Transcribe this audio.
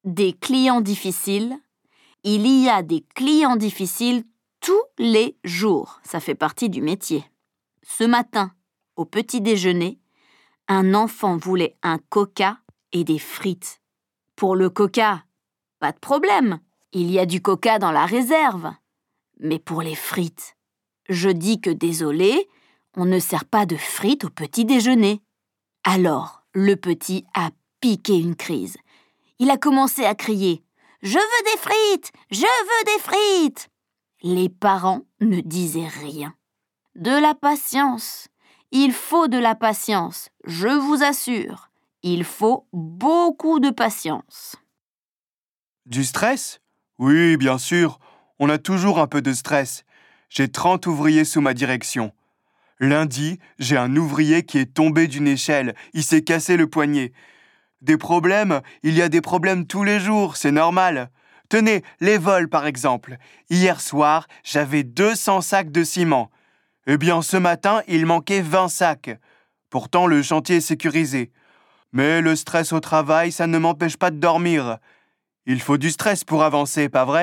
des clients difficiles. Il y a des clients difficiles tous les jours. Ça fait partie du métier. Ce matin, au petit déjeuner, un enfant voulait un coca et des frites. Pour le coca, pas de problème. Il y a du coca dans la réserve. Mais pour les frites, je dis que désolé, on ne sert pas de frites au petit déjeuner. Alors, le petit a piqué une crise. Il a commencé à crier « Je veux des frites! Je veux des frites !» Les parents ne disaient rien. De la patience. Il faut de la patience, je vous assure. Il faut beaucoup de patience. Du stress? Oui, bien sûr. On a toujours un peu de stress. J'ai 30 ouvriers sous ma direction. Lundi, j'ai un ouvrier qui est tombé d'une échelle. Il s'est cassé le poignet. Des problèmes? Il y a des problèmes tous les jours, c'est normal. Tenez, les vols par exemple. Hier soir, j'avais 200 sacs de ciment. Eh bien, ce matin, il manquait 20 sacs. Pourtant, le chantier est sécurisé. Mais le stress au travail, ça ne m'empêche pas de dormir. Il faut du stress pour avancer, pas vrai ?